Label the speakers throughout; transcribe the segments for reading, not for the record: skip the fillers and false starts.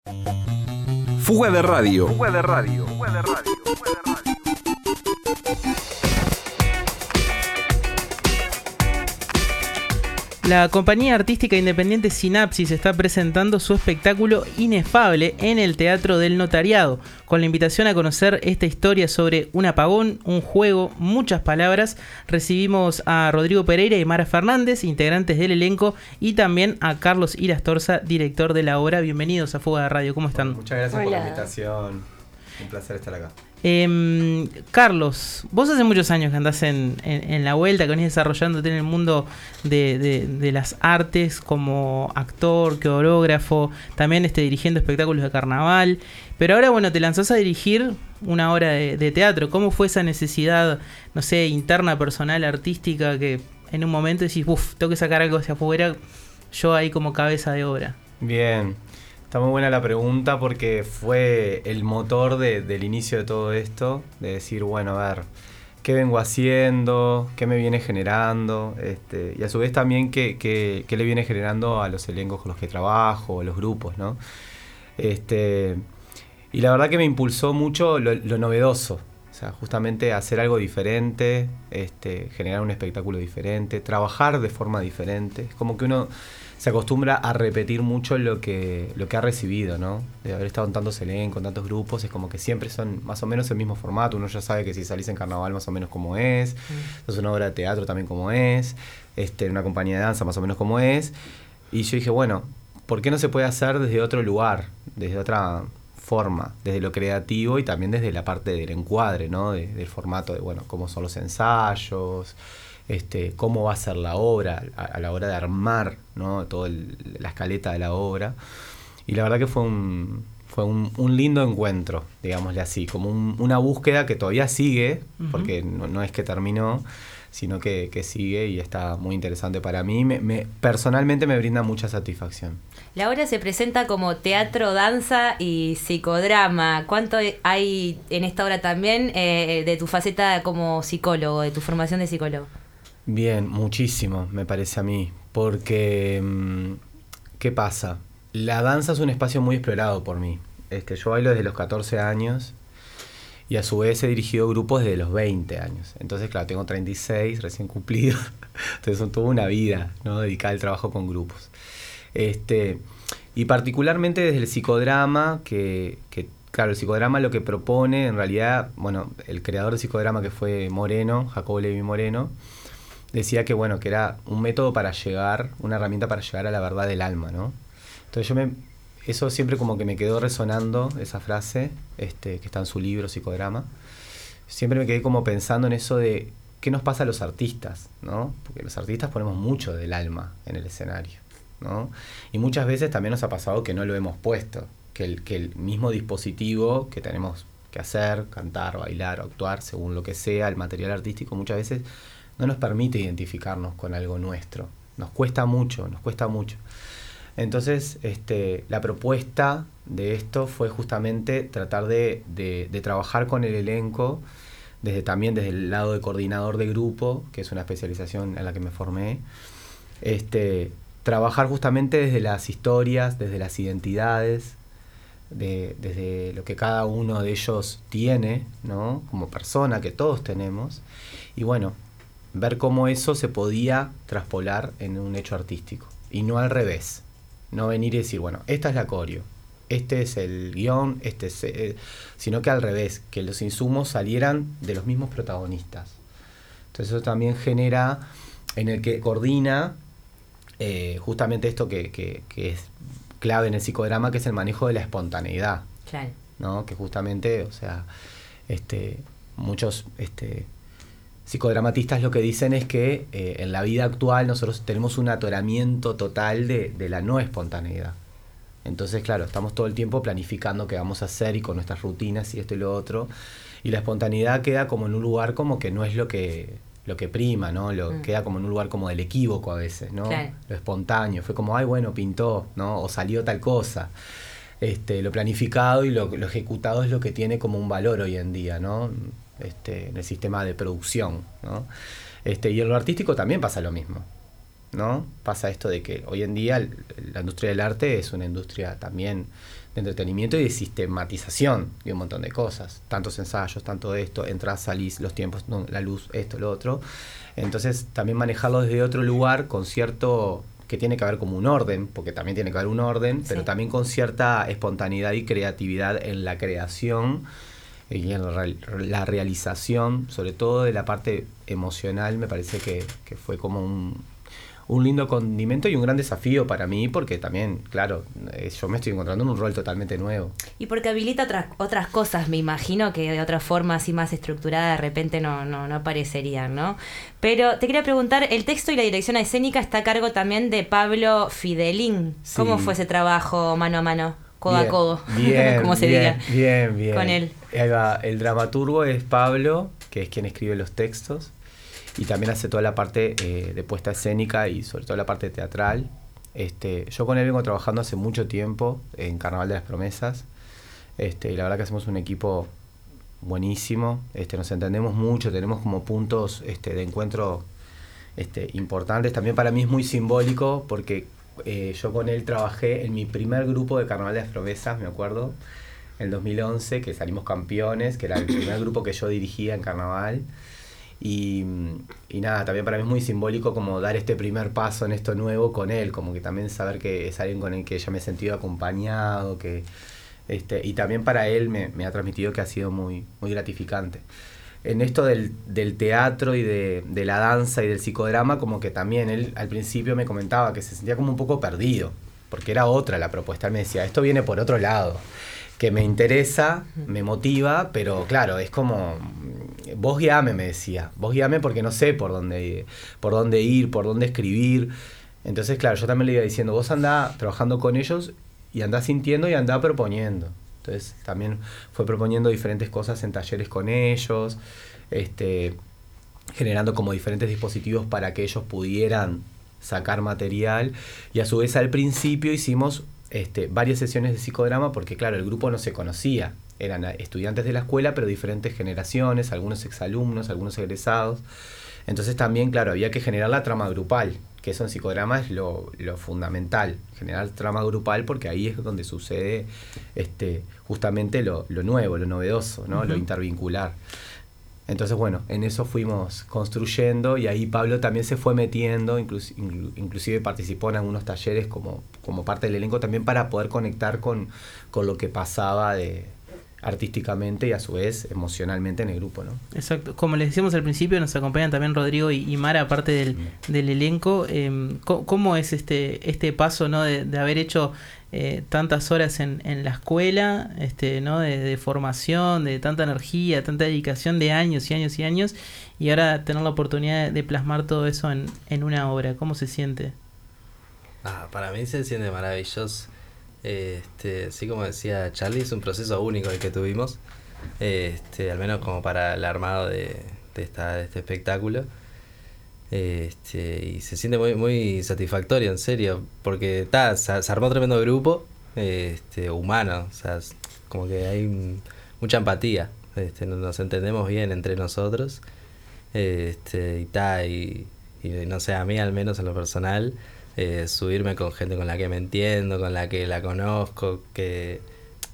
Speaker 1: Fuga de radio.
Speaker 2: La compañía artística independiente Sinapsis está presentando su espectáculo Inefable en el Teatro del Notariado, con la invitación a conocer esta historia sobre un apagón, un juego, muchas palabras. Recibimos a Rodrigo Pereira y Mara Fernández, integrantes del elenco, y también a Carlos Irastorza, director de la obra. Bienvenidos a Fuga de Radio, ¿cómo están?
Speaker 3: Muchas gracias por la invitación, un placer estar acá.
Speaker 2: Carlos, vos hace muchos años que andás en la vuelta, que venís desarrollándote en el mundo de las artes como actor, coreógrafo, también dirigiendo espectáculos de carnaval, pero ahora bueno, te lanzás a dirigir una obra de teatro. ¿Cómo fue esa necesidad, no sé, interna, personal, artística, que en un momento decís, tengo que sacar algo hacia afuera, yo ahí como cabeza de obra?
Speaker 3: Bien. Está muy buena la pregunta porque fue el motor del inicio de todo esto, de decir, bueno, a ver, ¿qué vengo haciendo? ¿Qué me viene generando? Y a su vez también, ¿qué le viene generando a los elencos con los que trabajo, a los grupos, ¿no? Y la verdad que me impulsó mucho lo novedoso, o sea, justamente hacer algo diferente, generar un espectáculo diferente, trabajar de forma diferente. Es como que uno se acostumbra a repetir mucho lo que ha recibido, ¿no? De haber estado en tantos elencos, en tantos grupos, es como que siempre son más o menos el mismo formato. Uno ya sabe que si salís en carnaval más o menos como es, es una obra de teatro también como es, una compañía de danza más o menos como es. Y yo dije, bueno, ¿por qué no se puede hacer desde otro lugar, desde otra forma, desde lo creativo y también desde la parte del encuadre, ¿no? Del formato de, bueno, cómo son los ensayos, cómo va a ser la obra a la hora de armar, ¿no? Toda la escaleta de la obra. Y la verdad que fue un lindo encuentro, digámosle así, como una búsqueda que todavía sigue, porque no es que terminó, sino que sigue y está muy interesante para mí. Personalmente me brinda mucha satisfacción.
Speaker 4: La obra se presenta como teatro, danza y psicodrama. ¿Cuánto hay en esta obra también de tu faceta como psicólogo, de tu formación de psicólogo?
Speaker 3: Bien, muchísimo, me parece a mí, porque ¿qué pasa? La danza es un espacio muy explorado por mí. Yo bailo desde los 14 años y a su vez he dirigido grupos desde los 20 años. Entonces, claro, tengo 36 recién cumplidos, entonces son toda una vida, ¿no? Dedicada al trabajo con grupos. Y particularmente desde el psicodrama, que claro, el psicodrama lo que propone, en realidad, bueno, el creador del psicodrama, que fue Moreno, Jacobo Levi Moreno, decía que, bueno, que era un método para llegar, una herramienta para llegar a la verdad del alma, ¿no? Entonces eso siempre como que me quedó resonando, esa frase, que está en su libro Psicodrama. Siempre me quedé como pensando en eso de qué nos pasa a los artistas, ¿no? Porque los artistas ponemos mucho del alma en el escenario, ¿no? Y muchas veces también nos ha pasado que no lo hemos puesto, que el mismo dispositivo que tenemos que hacer, cantar, bailar, actuar, según lo que sea, el material artístico, muchas veces no nos permite identificarnos con algo nuestro. Nos cuesta mucho. Entonces, la propuesta de esto fue justamente tratar de trabajar con el elenco, también desde el lado de coordinador de grupo, que es una especialización en la que me formé, trabajar justamente desde las historias, desde las identidades, desde lo que cada uno de ellos tiene, ¿no? Como persona, que todos tenemos, y bueno, ver cómo eso se podía traspolar en un hecho artístico, y no al revés, no venir y decir, bueno, esta es la coreo, este es el guión, sino que al revés, que los insumos salieran de los mismos protagonistas. Entonces eso también genera, en el que coordina justamente esto que es clave en el psicodrama, que es el manejo de la espontaneidad.
Speaker 4: Claro.
Speaker 3: ¿No? Que justamente, o sea, muchos psicodramatistas lo que dicen es que en la vida actual nosotros tenemos un atoramiento total de la no espontaneidad. Entonces, claro, estamos todo el tiempo planificando qué vamos a hacer y con nuestras rutinas y esto y lo otro, y la espontaneidad queda como en un lugar como que no es lo que prima, ¿no? Queda como en un lugar como del equívoco a veces, ¿no? Claro. Lo espontáneo, fue como, ay, bueno, pintó, ¿no? O salió tal cosa. Lo planificado y lo ejecutado es lo que tiene como un valor hoy en día, ¿no? En el sistema de producción, ¿no? Y en lo artístico también pasa lo mismo, ¿no? Pasa esto de que hoy en día la industria del arte es una industria también entretenimiento y de sistematización de un montón de cosas. Tantos ensayos, tanto esto, entras, salís, los tiempos, no, la luz, esto, lo otro. Entonces también manejarlo desde otro lugar con cierto... que tiene que haber como un orden, porque también tiene que haber un orden, pero también con cierta espontaneidad y creatividad en la creación y en la realización, sobre todo de la parte emocional, me parece que fue como un lindo condimento y un gran desafío para mí, porque también, claro, yo me estoy encontrando en un rol totalmente nuevo.
Speaker 4: Y porque habilita otras cosas, me imagino, que de otra forma así más estructurada de repente no aparecerían, ¿no? Pero te quería preguntar, el texto y la dirección escénica está a cargo también de Pablo Fidelín.
Speaker 3: Sí.
Speaker 4: ¿Cómo fue ese trabajo mano a mano, codo a codo?
Speaker 3: Bien,
Speaker 4: como se diga.
Speaker 3: Bien.
Speaker 4: Con él.
Speaker 3: Ahí va. El dramaturgo es Pablo, que es quien escribe los textos. Y también hace toda la parte de puesta escénica y sobre todo la parte teatral. Yo con él vengo trabajando hace mucho tiempo en Carnaval de las Promesas. Y la verdad que hacemos un equipo buenísimo. Nos entendemos mucho, tenemos como puntos de encuentro importantes. También para mí es muy simbólico porque yo con él trabajé en mi primer grupo de Carnaval de las Promesas, me acuerdo, en el 2011, que salimos campeones, que era el primer grupo que yo dirigía en Carnaval. Y nada, también para mí es muy simbólico como dar este primer paso en esto nuevo con él, como que también saber que es alguien con el que ya me he sentido acompañado, que y también para él me ha transmitido que ha sido muy, muy gratificante. En esto del teatro y de la danza y del psicodrama, como que también él al principio me comentaba que se sentía como un poco perdido, porque era otra la propuesta. Él me decía, esto viene por otro lado, que me interesa, me motiva, pero claro, es como... Vos guiame, me decía. Vos guiame porque no sé por dónde ir, por dónde escribir. Entonces, claro, yo también le iba diciendo, vos andá trabajando con ellos y andá sintiendo y andá proponiendo. Entonces, también fue proponiendo diferentes cosas en talleres con ellos, generando como diferentes dispositivos para que ellos pudieran sacar material. Y a su vez, al principio hicimos varias sesiones de psicodrama porque, claro, el grupo no se conocía. Eran estudiantes de la escuela, pero diferentes generaciones, algunos exalumnos, algunos egresados. Entonces también, claro, había que generar la trama grupal, que eso en psicodrama es lo fundamental, generar trama grupal porque ahí es donde sucede justamente lo nuevo, lo novedoso, ¿no? Uh-huh. Lo intervincular. Entonces, bueno, en eso fuimos construyendo y ahí Pablo también se fue metiendo, inclusive participó en algunos talleres como parte del elenco también para poder conectar con lo que pasaba artísticamente y a su vez emocionalmente en el grupo, ¿no?
Speaker 2: Exacto. Como les decíamos al principio, nos acompañan también Rodrigo y Mara, aparte del elenco. ¿Cómo es este paso, ¿no? de haber hecho tantas horas en la escuela, ¿no? de formación, de tanta energía, tanta dedicación de años y años y años, y ahora tener la oportunidad de plasmar todo eso en una obra? ¿Cómo se siente?
Speaker 1: Para mí se siente maravilloso. Así como decía Charlie, es un proceso único el que tuvimos, al menos como para el armado de este espectáculo, y se siente muy, muy satisfactorio, en serio, porque se armó tremendo grupo humano, o sea, como que hay mucha empatía, nos entendemos bien entre nosotros, y no sé, a mí al menos en lo personal, subirme con gente con la que me entiendo, con la que la conozco, que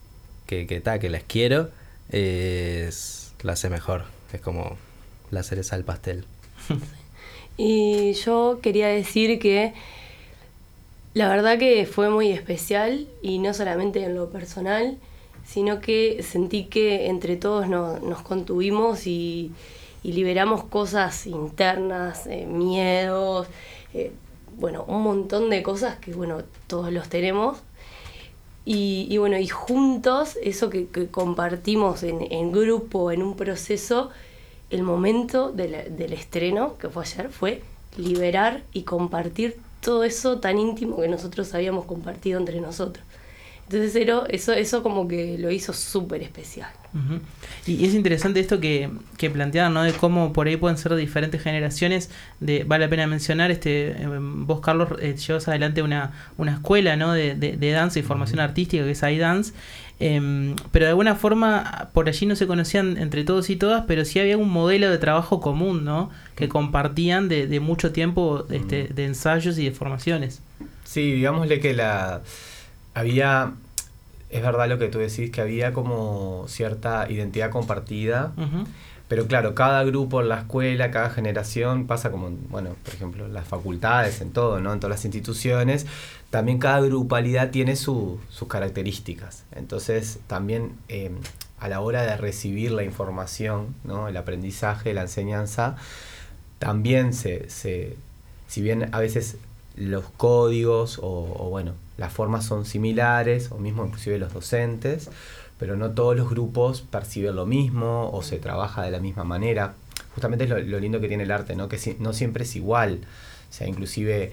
Speaker 1: les quiero, la hace mejor, es como la cereza al pastel.
Speaker 5: Y yo quería decir que la verdad que fue muy especial, y no solamente en lo personal, sino que sentí que entre todos nos contuvimos y liberamos cosas internas, miedos, un montón de cosas que, todos los tenemos. Y juntos, eso que compartimos en grupo, en un proceso, el momento del estreno, que fue ayer, fue liberar y compartir todo eso tan íntimo que nosotros habíamos compartido entre nosotros. Entonces eso como que lo hizo súper especial.
Speaker 2: Uh-huh. Y es interesante esto que planteaban, ¿no? De cómo por ahí pueden ser diferentes generaciones. Vale la pena mencionar, vos, Carlos, llevas adelante una escuela, ¿no? de danza y formación artística, que es iDance. Pero de alguna forma por allí no se conocían entre todos y todas, pero sí había un modelo de trabajo común, ¿no? Que compartían de mucho tiempo de ensayos y de formaciones.
Speaker 3: Sí, digámosle que había es verdad lo que tú decís, que había como cierta identidad compartida.
Speaker 2: Ujú.
Speaker 3: Pero claro, cada grupo en la escuela, cada generación, pasa como, bueno, por ejemplo, en las facultades, en todo, ¿no? En todas las instituciones, también cada grupalidad tiene sus características. Entonces, también a la hora de recibir la información, ¿no? El aprendizaje, la enseñanza, también si bien a veces los códigos o bueno, las formas son similares, o mismo inclusive los docentes, pero no todos los grupos perciben lo mismo o se trabaja de la misma manera. Justamente es lo lindo que tiene el arte, ¿no? Que no siempre es igual. O sea, inclusive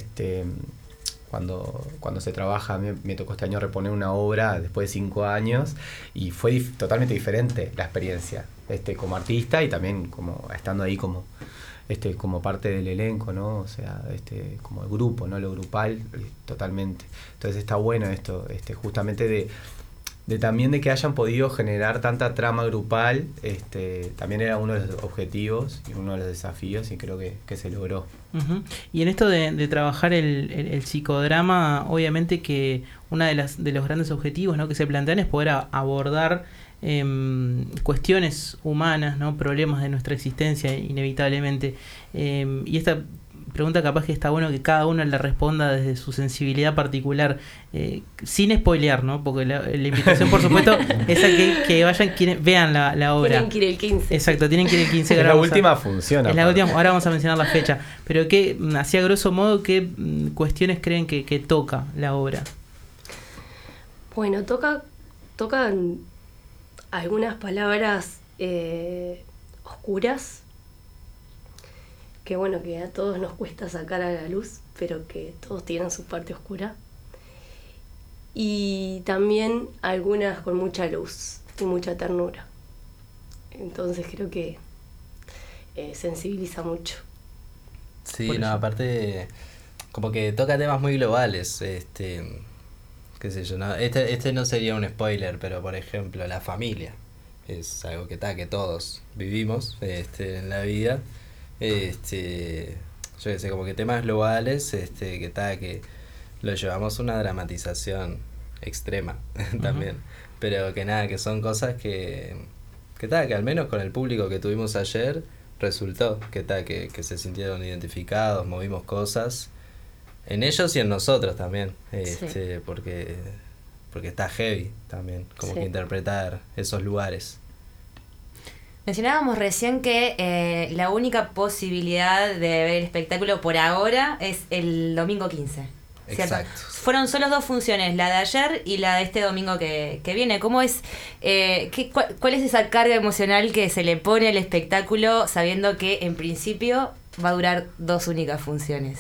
Speaker 3: cuando se trabaja, a mí me tocó este año reponer una obra después de 5 años y fue totalmente diferente la experiencia, como artista y también como estando ahí como parte del elenco, ¿no? O sea, como el grupo, ¿no? Lo grupal, totalmente. Entonces está bueno esto, justamente de también de que hayan podido generar tanta trama grupal, también era uno de los objetivos y uno de los desafíos y creo que se logró.
Speaker 2: Ujú. Y en esto de trabajar el psicodrama, obviamente que uno de los grandes objetivos, ¿no?, que se plantean es poder abordar cuestiones humanas, ¿no?, problemas de nuestra existencia inevitablemente. Y esta pregunta capaz que está bueno que cada uno la responda desde su sensibilidad particular, sin spoilear, ¿no? Porque la invitación, por supuesto, es a que vayan, quienes vean la obra.
Speaker 5: Tienen que ir el 15.
Speaker 2: Exacto, tienen que ir el 15.
Speaker 3: Es la última función.
Speaker 2: Es la última, ahora vamos a mencionar la fecha. Pero así a grosso modo, ¿qué cuestiones creen que toca la obra?
Speaker 5: Bueno, tocan algunas palabras oscuras, que bueno, que a todos nos cuesta sacar a la luz, pero que todos tienen su parte oscura. Y también algunas con mucha luz y mucha ternura. Entonces creo que sensibiliza mucho.
Speaker 1: Sí, no, aparte, como que toca temas muy globales, qué sé yo, no, este no sería un spoiler, pero por ejemplo, la familia es algo que todos vivimos en la vida. Yo qué sé, como que temas globales, que lo llevamos a una dramatización extrema también. Pero que son cosas que al menos con el público que tuvimos ayer resultó que se sintieron identificados, movimos cosas en ellos y en nosotros también,
Speaker 4: Sí.
Speaker 1: porque está heavy también, como
Speaker 5: Sí.
Speaker 1: que interpretar esos lugares.
Speaker 4: Mencionábamos recién que la única posibilidad de ver el espectáculo por ahora es el domingo 15. ¿Cierto?
Speaker 1: Exacto.
Speaker 4: Fueron solo 2 funciones, la de ayer y la de este domingo que viene. ¿Cómo es? ¿Cuál es esa carga emocional que se le pone al espectáculo sabiendo que en principio va a durar 2 únicas funciones?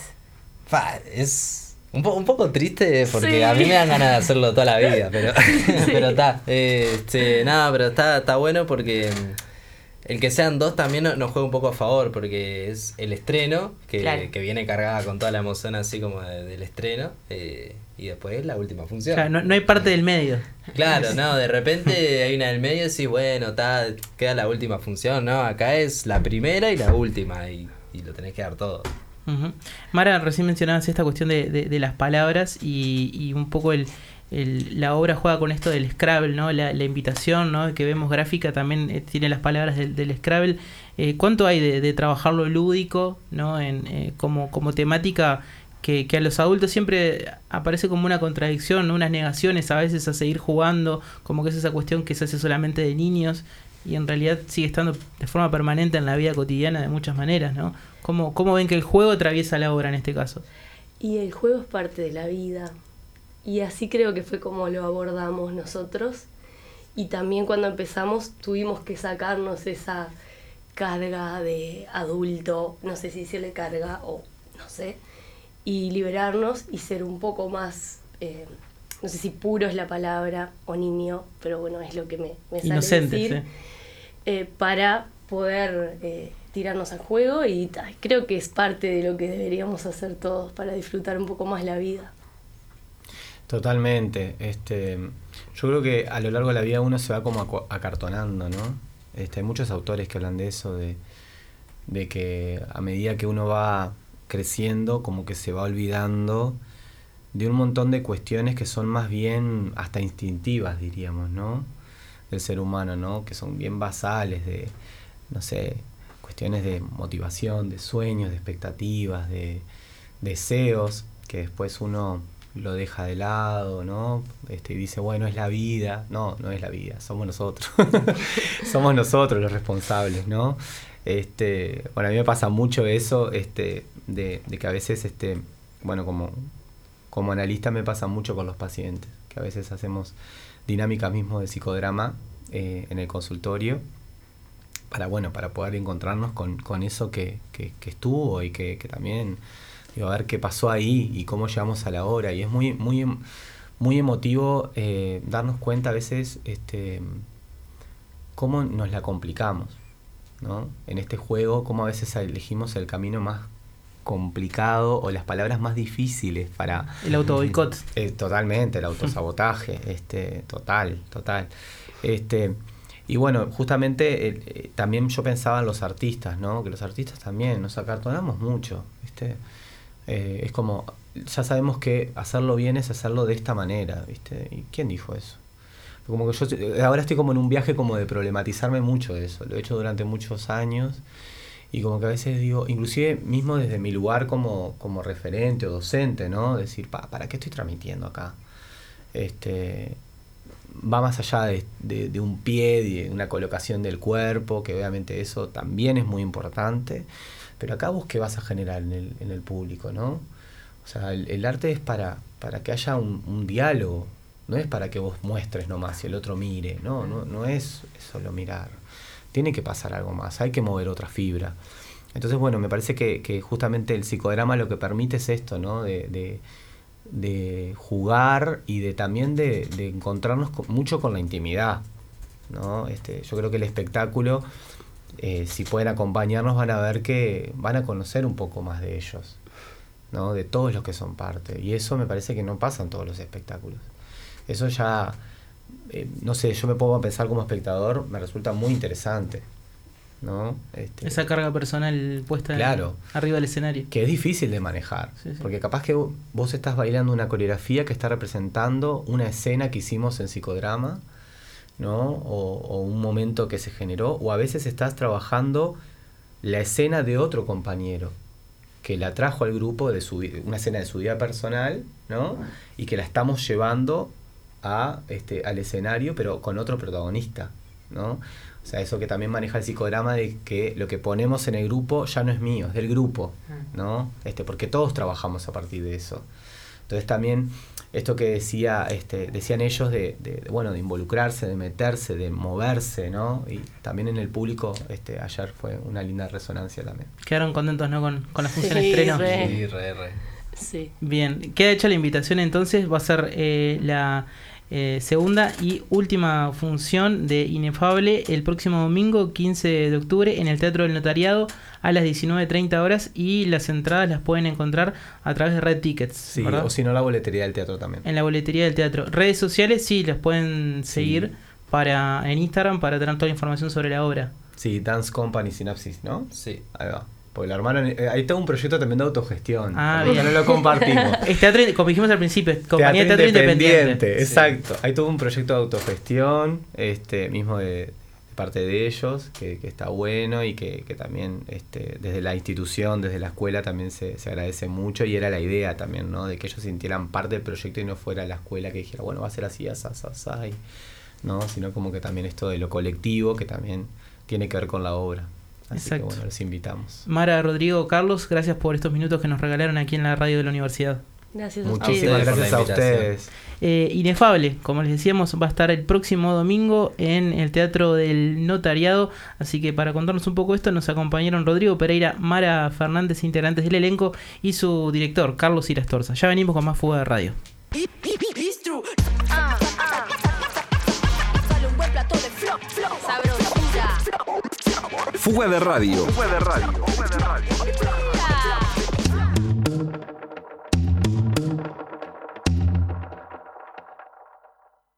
Speaker 1: Es un poco triste porque
Speaker 4: Sí.
Speaker 1: a mí me dan ganas de hacerlo toda la vida, pero pero está. Nada, pero está bueno porque el que sean 2 también nos juega un poco a favor, porque es el estreno,
Speaker 4: Claro.
Speaker 1: que viene cargada con toda la emoción así como del estreno, y después la última función.
Speaker 2: Claro, no hay parte del medio.
Speaker 1: Claro, no, de repente hay una del medio y decís, bueno, queda la última función, ¿no? Acá es la primera y la última, y lo tenés que dar todo.
Speaker 2: Ujú. Mara, recién mencionabas esta cuestión de las palabras y un poco la obra juega con esto del Scrabble, ¿no? La invitación, ¿no?, que vemos gráfica también tiene las palabras del Scrabble. ¿Cuánto hay de trabajar lo lúdico, ¿no?, como temática que a los adultos siempre aparece como una contradicción, ¿no?, unas negaciones a veces a seguir jugando, como que es esa cuestión que se hace solamente de niños y en realidad sigue estando de forma permanente en la vida cotidiana de muchas maneras, ¿no? ¿Cómo ven que el juego atraviesa la obra en este caso?
Speaker 5: Y el juego es parte de la vida. Y así creo que fue como lo abordamos nosotros. Y también cuando empezamos tuvimos que sacarnos esa carga de adulto, no sé si decirle carga o no sé, y liberarnos y ser un poco más, no sé si puro es la palabra o niño, pero bueno, es lo que me sale
Speaker 2: Inocentes,
Speaker 5: decir, para poder tirarnos al juego y creo que es parte de lo que deberíamos hacer todos para disfrutar un poco más la vida.
Speaker 3: Totalmente. Yo creo que a lo largo de la vida uno se va como acartonando, ¿no? Hay muchos autores que hablan de eso, de que a medida que uno va creciendo, como que se va olvidando un montón de cuestiones que son más bien hasta instintivas, diríamos, ¿no? Del ser humano, ¿no? Que son bien basales de, no sé, cuestiones de motivación, de sueños, de expectativas, de deseos, que después uno lo deja de lado, ¿no? Y dice, bueno, es la vida. No, no es la vida, somos nosotros. Somos nosotros los responsables, ¿no? Bueno, a mí me pasa mucho eso, de que a veces, bueno, como analista me pasa mucho con los pacientes, que a veces hacemos dinámicas mismo de psicodrama en el consultorio, para poder encontrarnos con eso que estuvo y que también, digo, a ver qué pasó ahí y cómo llegamos a la hora. Y es muy, muy, muy emotivo darnos cuenta a veces cómo nos la complicamos, ¿no? En este juego, cómo a veces elegimos el camino más complicado o las palabras más difíciles para...
Speaker 2: El autoboicot.
Speaker 3: Totalmente, el autosabotaje, total. Y bueno, justamente también yo pensaba en los artistas, ¿no? Que los artistas también nos acartonamos mucho, ¿viste? Es como, ya sabemos que hacerlo bien es hacerlo de esta manera, ¿viste? ¿Y quién dijo eso? Como que yo ahora estoy como en un viaje como de problematizarme mucho de eso. Lo he hecho durante muchos años y como que a veces digo, inclusive mismo desde mi lugar como referente o docente, ¿no? Decir, ¿para qué estoy transmitiendo acá? Va más allá de un pie, de una colocación del cuerpo, que obviamente eso también es muy importante, pero acá vos qué vas a generar en el público, ¿no? O sea, el arte es para que haya un diálogo, no es para que vos muestres nomás y el otro mire, no es solo mirar, tiene que pasar algo más, hay que mover otra fibra. Entonces, bueno, me parece que justamente el psicodrama lo que permite es esto, ¿no? De jugar y también de encontrarnos mucho con la intimidad, ¿no? Yo creo que el espectáculo, si pueden acompañarnos, van a ver que van a conocer un poco más de ellos, ¿no? De todos los que son parte. Y eso me parece que no pasa en todos los espectáculos. Eso ya, no sé, yo me pongo a pensar como espectador, me resulta muy interesante, ¿no?
Speaker 2: Esa carga personal puesta
Speaker 3: claro,
Speaker 2: arriba del escenario.
Speaker 3: Que es difícil de manejar, sí. Porque capaz que vos estás bailando una coreografía que está representando una escena que hicimos en psicodrama, ¿no? O un momento que se generó, o a veces estás trabajando la escena de otro compañero que la trajo al grupo, una escena de su vida personal, ¿no? Y que la estamos llevando al escenario, pero con otro protagonista, ¿no? O sea, eso que también maneja el psicodrama de que lo que ponemos en el grupo ya no es mío, es del grupo, ¿no? Porque todos trabajamos a partir de eso. Entonces también esto que decían ellos de involucrarse, de meterse, de moverse, ¿no? Y también en el público ayer fue una linda resonancia también.
Speaker 2: Quedaron contentos, ¿no? Con la función estreno.
Speaker 1: Sí, re.
Speaker 5: Sí.
Speaker 2: Bien, queda hecha la invitación entonces, va a ser la segunda y última función de Inefable el próximo domingo 15 de octubre en el Teatro del Notariado a las 19:30 horas, y las entradas las pueden encontrar a través de Red Tickets,
Speaker 3: sí,
Speaker 2: ¿verdad?
Speaker 3: O si no, la boletería del teatro también. En
Speaker 2: la boletería del teatro. Redes sociales sí, las pueden seguir en Instagram para tener toda la información sobre la obra.
Speaker 3: Sí, Dance Company Sinapsis, ¿no?
Speaker 1: Sí.
Speaker 3: Ahí va. Porque la hermana, ahí está un proyecto también de autogestión.
Speaker 2: Bien.
Speaker 3: No lo compartimos.
Speaker 2: Es teatro, como dijimos al principio, compañía de teatro independiente.
Speaker 3: Exacto. Sí. Hay todo un proyecto de autogestión, mismo de parte de ellos, que está bueno y que también desde la institución, desde la escuela también se agradece mucho, y era la idea también, ¿no? De que ellos sintieran parte del proyecto y no fuera la escuela que dijera, bueno, va a ser así, ¿no? Sino como que también esto de lo colectivo, que también tiene que ver con la obra. Así
Speaker 2: Exacto.
Speaker 3: que bueno, los invitamos.
Speaker 2: Mara, Rodrigo, Carlos, gracias por estos minutos que nos regalaron aquí en la radio de la universidad.
Speaker 5: Gracias a
Speaker 3: Muchísimas gracias a ustedes.
Speaker 2: Inefable, como les decíamos, va a estar el próximo domingo en el Teatro del Notariado. Así que para contarnos un poco esto, nos acompañaron Rodrigo Pereira, Mara Fernández, integrantes del elenco, y su director, Carlos Irastorza. Ya venimos con más Fuga de Radio.
Speaker 6: Fuga de Radio.